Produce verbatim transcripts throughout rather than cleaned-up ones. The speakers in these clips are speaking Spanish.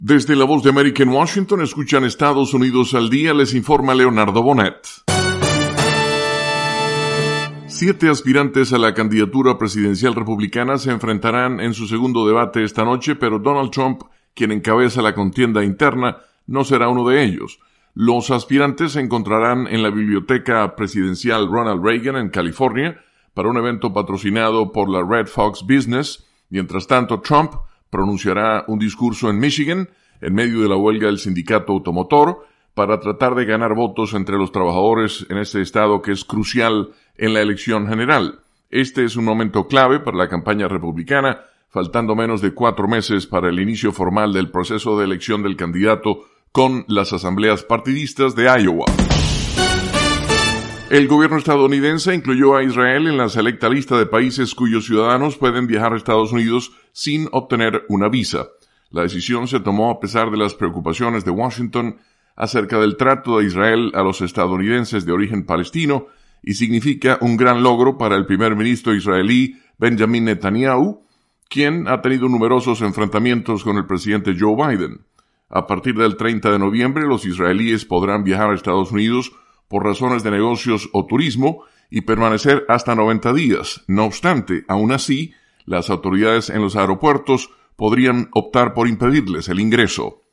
Desde la Voz de América en Washington, escuchan Estados Unidos al día, les informa Leonardo Bonet. Siete aspirantes a la candidatura presidencial republicana se enfrentarán en su segundo debate esta noche, pero Donald Trump, quien encabeza la contienda interna, no será uno de ellos. Los aspirantes se encontrarán en la Biblioteca Presidencial Ronald Reagan en California para un evento patrocinado por la Red Fox Business. Mientras tanto, Trump pronunciará un discurso en Michigan en medio de la huelga del sindicato automotor para tratar de ganar votos entre los trabajadores en este estado que es crucial en la elección general. Este es un momento clave para la campaña republicana, faltando menos de cuatro meses para el inicio formal del proceso de elección del candidato con las asambleas partidistas de Iowa. El gobierno estadounidense incluyó a Israel en la selecta lista de países cuyos ciudadanos pueden viajar a Estados Unidos sin obtener una visa. La decisión se tomó a pesar de las preocupaciones de Washington acerca del trato de Israel a los estadounidenses de origen palestino y significa un gran logro para el primer ministro israelí Benjamin Netanyahu, quien ha tenido numerosos enfrentamientos con el presidente Joe Biden. A partir del treinta de noviembre, los israelíes podrán viajar a Estados Unidos por razones de negocios o turismo y permanecer hasta noventa días. No obstante, aún así, las autoridades en los aeropuertos podrían optar por impedirles el ingreso.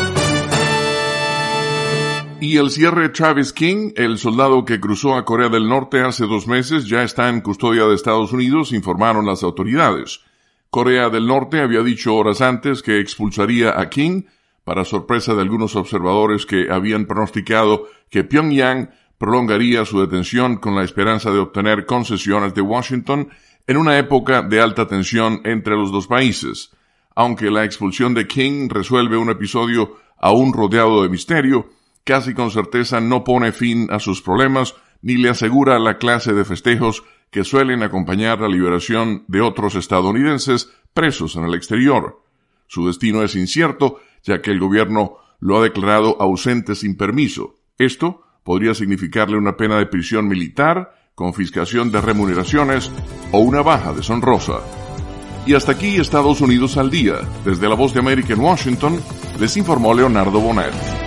Y el cierre de Travis King, el soldado que cruzó a Corea del Norte hace dos meses, ya está en custodia de Estados Unidos, informaron las autoridades. Corea del Norte había dicho horas antes que expulsaría a King, para sorpresa de algunos observadores que habían pronosticado que Pyongyang prolongaría su detención con la esperanza de obtener concesiones de Washington en una época de alta tensión entre los dos países. Aunque la expulsión de King resuelve un episodio aún rodeado de misterio, casi con certeza no pone fin a sus problemas ni le asegura la clase de festejos que suelen acompañar la liberación de otros estadounidenses presos en el exterior. Su destino es incierto, ya que el gobierno lo ha declarado ausente sin permiso. Esto podría significarle una pena de prisión militar, confiscación de remuneraciones o una baja deshonrosa. Y hasta aquí Estados Unidos al día. Desde la Voz de América en Washington, les informó Leonardo Bonet.